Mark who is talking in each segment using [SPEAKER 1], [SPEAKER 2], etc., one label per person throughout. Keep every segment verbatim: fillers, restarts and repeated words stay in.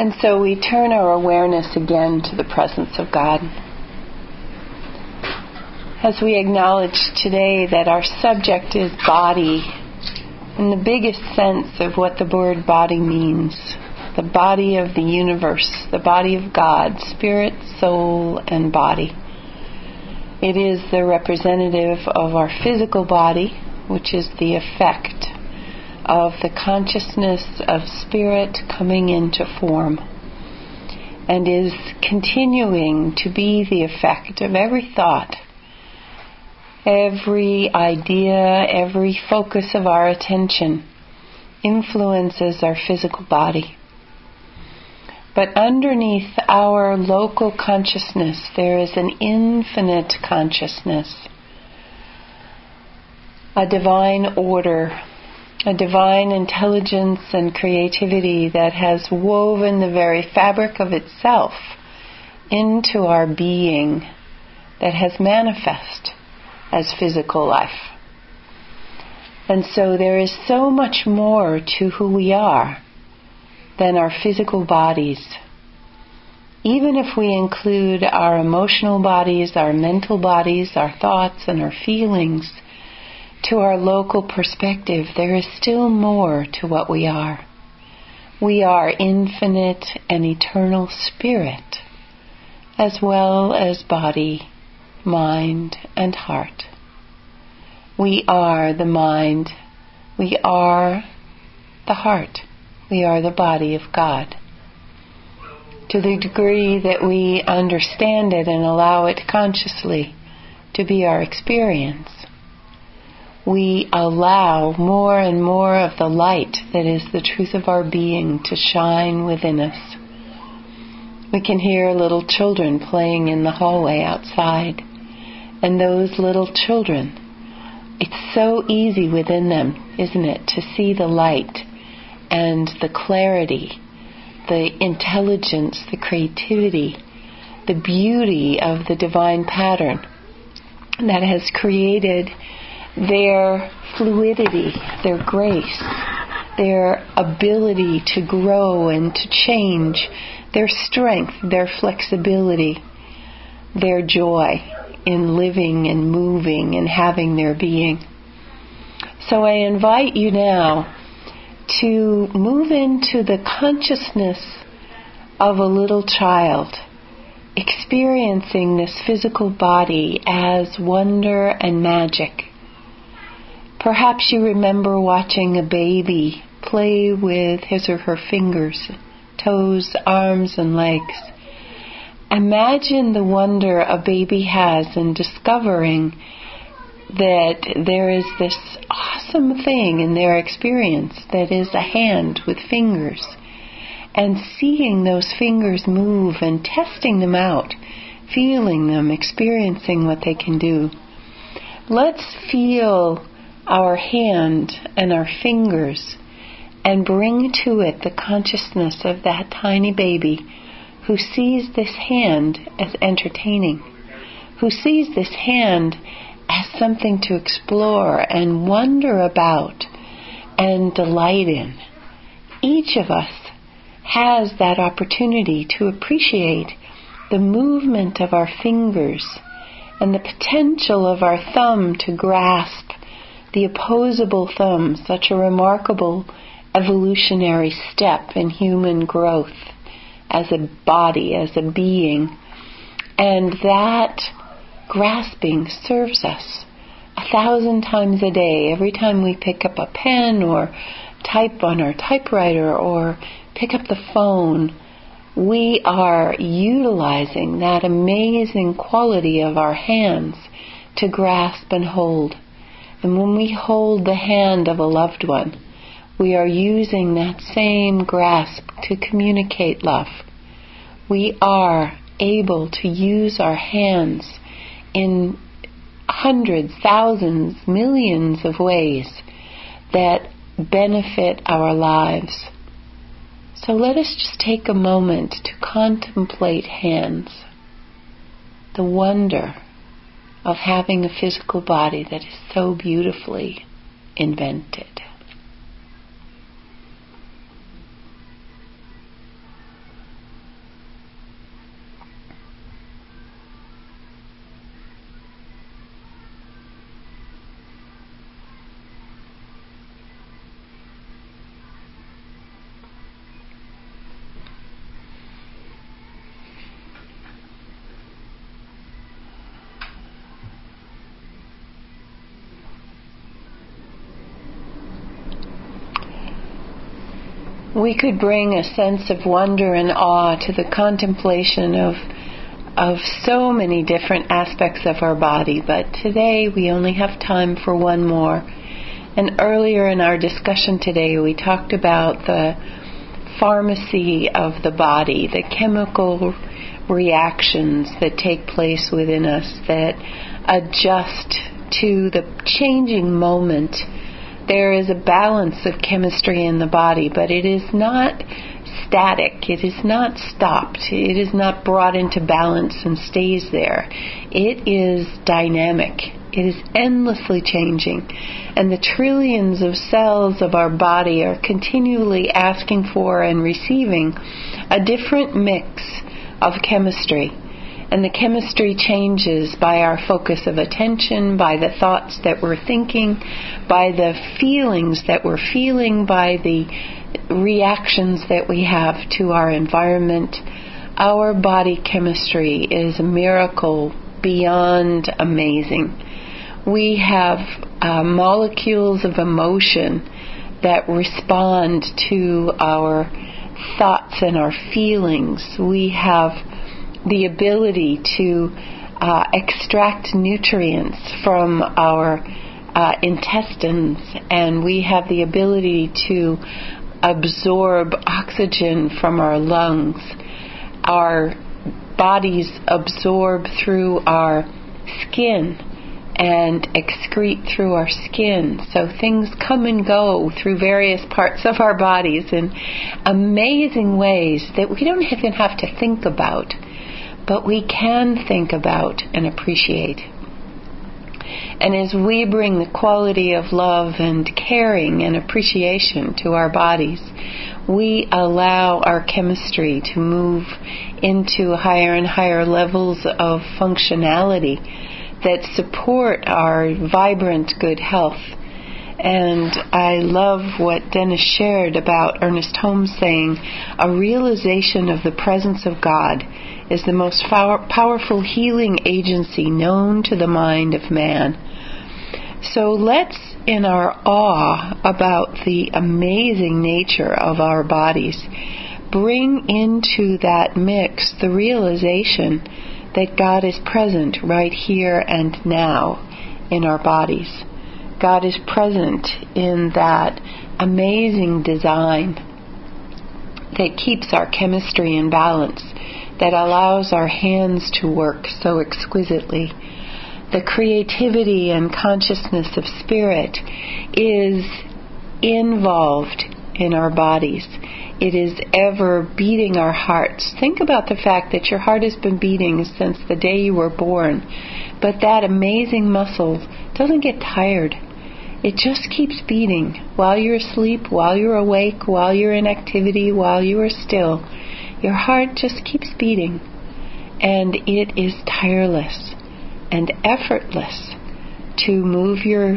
[SPEAKER 1] And so we turn our awareness again to the presence of God. As we acknowledge today that our subject is body, in the biggest sense of what the word body means, the body of the universe, the body of God, spirit, soul, and body. It is the representative of our physical body, which is the effect of the consciousness of spirit coming into form, and is continuing to be the effect of every thought, every idea, every focus of our attention influences our physical body. But underneath our local consciousness, there is an infinite consciousness, a divine order, a divine intelligence and creativity that has woven the very fabric of itself into our being, that has manifest as physical life. And so there is so much more to who we are than our physical bodies. Even if we include our emotional bodies, our mental bodies, our thoughts and our feelings, to our local perspective, there is still more to what we are. We are infinite and eternal spirit, as well as body, mind, and heart. We are the mind. We are the heart. We are the body of God. To the degree that we understand it and allow it consciously to be our experience, we allow more and more of the light that is the truth of our being to shine within us. We can hear little children playing in the hallway outside. And those little children, it's so easy within them, isn't it, to see the light and the clarity, the intelligence, the creativity, the beauty of the divine pattern that has created their fluidity, their grace, their ability to grow and to change, their strength, their flexibility, their joy in living and moving and having their being. So I invite you now to move into the consciousness of a little child, experiencing this physical body as wonder and magic. Perhaps you remember watching a baby play with his or her fingers, toes, arms, and legs. Imagine the wonder a baby has in discovering that there is this awesome thing in their experience that is a hand with fingers, and seeing those fingers move and testing them out, feeling them, experiencing what they can do. Let's feel our hand and our fingers and bring to it the consciousness of that tiny baby who sees this hand as entertaining, who sees this hand as something to explore and wonder about and delight in. Each of us has that opportunity to appreciate the movement of our fingers and the potential of our thumb to grasp the opposable thumb, such a remarkable evolutionary step in human growth as a body, as a being. And that grasping serves us a thousand times a day. Every time we pick up a pen or type on our typewriter or pick up the phone, we are utilizing that amazing quality of our hands to grasp and hold. And when we hold the hand of a loved one, we are using that same grasp to communicate love. We are able to use our hands in hundreds, thousands, millions of ways that benefit our lives. So let us just take a moment to contemplate hands, the wonder of having a physical body that is so beautifully invented. we could bring a sense of wonder and awe to the contemplation of of so many different aspects of our body, but today we only have time for one more. And earlier in our discussion today, we talked about the pharmacy of the body, the chemical reactions that take place within us that adjust to the changing moment. There is a balance of chemistry in the body, but it is not static. It is not stopped. It is not brought into balance and stays there. It is dynamic. It is endlessly changing. And the trillions of cells of our body are continually asking for and receiving a different mix of chemistry. And the chemistry changes by our focus of attention, by the thoughts that we're thinking, by the feelings that we're feeling, by the reactions that we have to our environment. Our body chemistry is a miracle beyond amazing. We have uh, molecules of emotion that respond to our thoughts and our feelings. We have the ability to uh, extract nutrients from our uh, intestines, and we have the ability to absorb oxygen from our lungs. Our bodies absorb through our skin and excrete through our skin. So things come and go through various parts of our bodies in amazing ways that we don't even have to think about, but we can think about and appreciate. And as we bring the quality of love and caring and appreciation to our bodies, we allow our chemistry to move into higher and higher levels of functionality that support our vibrant good health. And I love what Dennis shared about Ernest Holmes saying, a realization of the presence of God is the most power- powerful healing agency known to the mind of man. So let's, in our awe about the amazing nature of our bodies, bring into that mix the realization that God is present right here and now in our bodies. God is present in that amazing design that keeps our chemistry in balance, that allows our hands to work so exquisitely. The creativity and consciousness of spirit is involved in our bodies. It is ever beating our hearts. Think about the fact that your heart has been beating since the day you were born, but that amazing muscle doesn't get tired. It just keeps beating while you're asleep, while you're awake, while you're in activity, while you are still. Your heart just keeps beating, and it is tireless and effortless to move your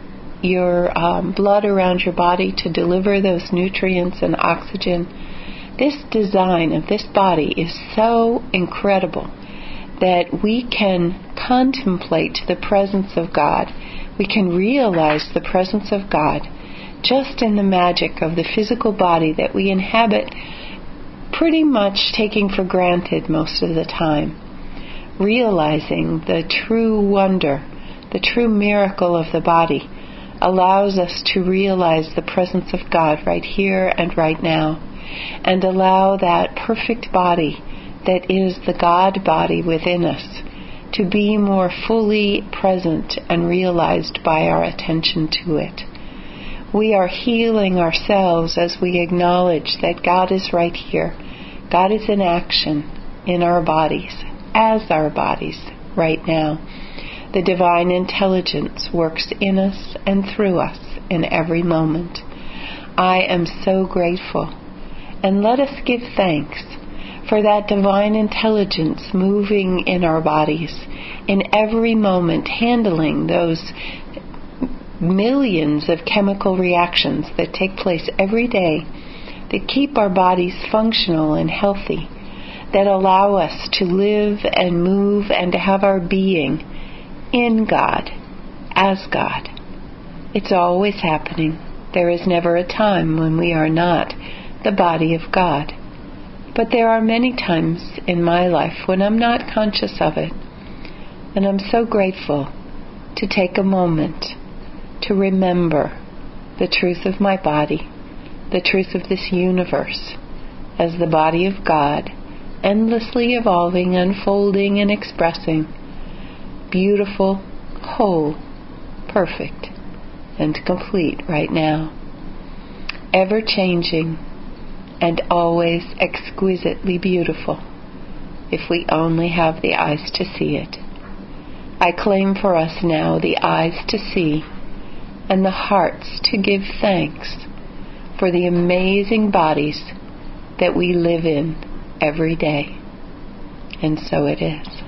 [SPEAKER 1] your um, blood around your body to deliver those nutrients and oxygen. This design of this body is so incredible that we can contemplate the presence of God. We can realize the presence of God just in the magic of the physical body that we inhabit, pretty much taking for granted most of the time. Realizing the true wonder, the true miracle of the body allows us to realize the presence of God right here and right now, and allow that perfect body that is the God body within us to be more fully present and realized by our attention to it. We are healing ourselves as we acknowledge that God is right here. God is in action in our bodies, as our bodies right now. The divine intelligence works in us and through us in every moment. I am so grateful. And let us give thanks for that divine intelligence moving in our bodies, in every moment handling those millions of chemical reactions that take place every day that keep our bodies functional and healthy, that allow us to live and move and to have our being in God, as God. It's always happening. There is never a time when we are not the body of God. But there are many times in my life when I'm not conscious of it. And I'm so grateful to take a moment to remember the truth of my body, the truth of this universe, as the body of God, endlessly evolving, unfolding, and expressing, beautiful, whole, perfect, and complete right now, ever-changing, and always exquisitely beautiful, if we only have the eyes to see it. I claim for us now the eyes to see and the hearts to give thanks for the amazing bodies that we live in every day. And so it is.